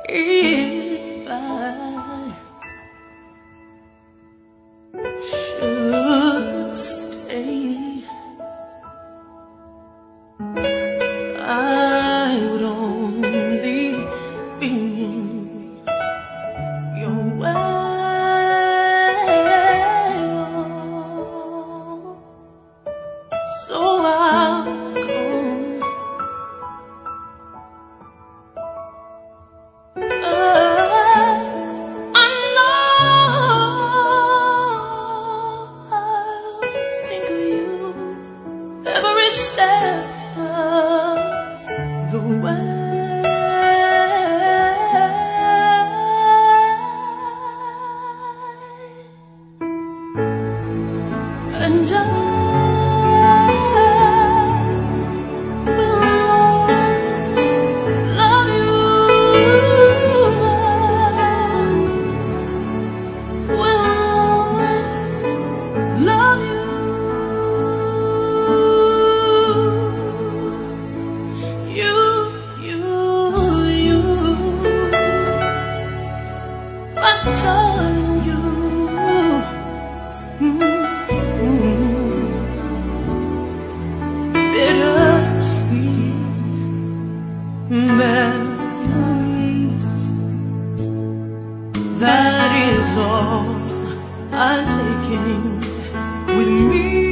If I should stay, I would only be in your way. So I'll go. I know I'll think of you every step of the way. And I will always love you. Will always love you. You, I'm telling you. Bittersweet memories. That is all I'm taking with me.